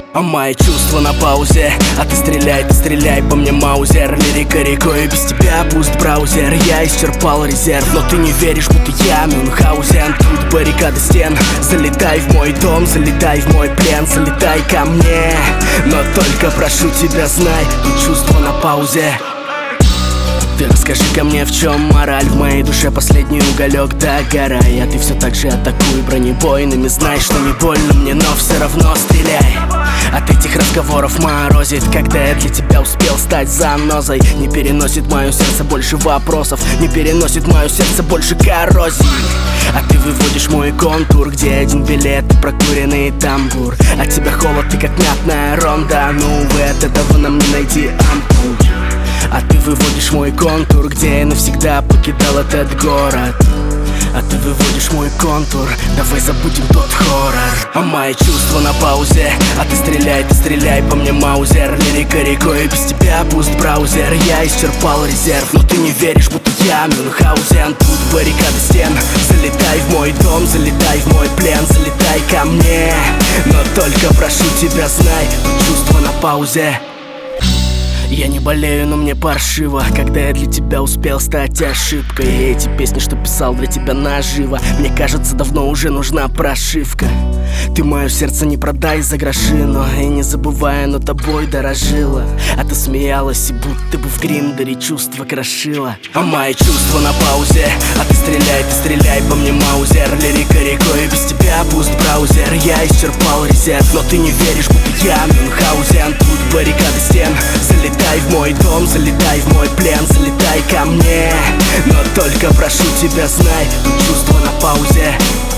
А мои чувства на паузе. А ты стреляй по мне, маузер. Лирика рекой, без тебя пуст браузер. Я исчерпал резерв, но ты не веришь, будто я Мюнхгаузен. Тут баррикады стен. Залетай в мой дом, залетай в мой плен. Залетай ко мне, но только прошу тебя, знай, тут чувства на паузе. Ты расскажи-ка мне, в чем мораль. В моей душе последний уголек догорай. А ты все так же атакуй бронебойными. Знай, что не больно мне, но все равно стреляй. От этих разговоров морозит, когда я для тебя успел стать занозой. Не переносит мое сердце больше вопросов, не переносит мое сердце больше коррозии. А ты выводишь мой контур, где один билет и прокуренный тамбур. От тебя холод, ты как мятная ронда. Но, увы, от этого нам не найти ампул. А ты выводишь мой контур, где я навсегда покидал этот город. А ты выводишь мой контур, давай забудем тот хоррор. А мои чувства на паузе. А ты стреляй по мне, маузер. Лирика рекой, без тебя пуст браузер. Я исчерпал резерв, но ты не веришь, будто я Мюнхгаузен. Тут баррикады стен. Залетай в мой дом, залетай в мой плен. Залетай ко мне, но только прошу тебя, знай, тут чувства на паузе. Я не болею, но мне паршиво, когда я для тебя успел стать ошибкой. И эти песни, что писал для тебя наживо, мне кажется, давно уже нужна прошивка. Ты мое сердце не продай за грошину. И не забывая, но тобой дорожила. А ты смеялась, и будто бы в гриндере чувства крошила. А мои чувства на паузе. А ты стреляй по мне, маузер. Лирика рекой, без тебя пуст браузер. Я исчерпал резерв, но ты не веришь, будто я Мюнхгаузен. Тут баррикады стен. Залетай в мой дом, залетай в мой плен. Залетай ко мне, но только прошу тебя, знай, тут чувства на паузе.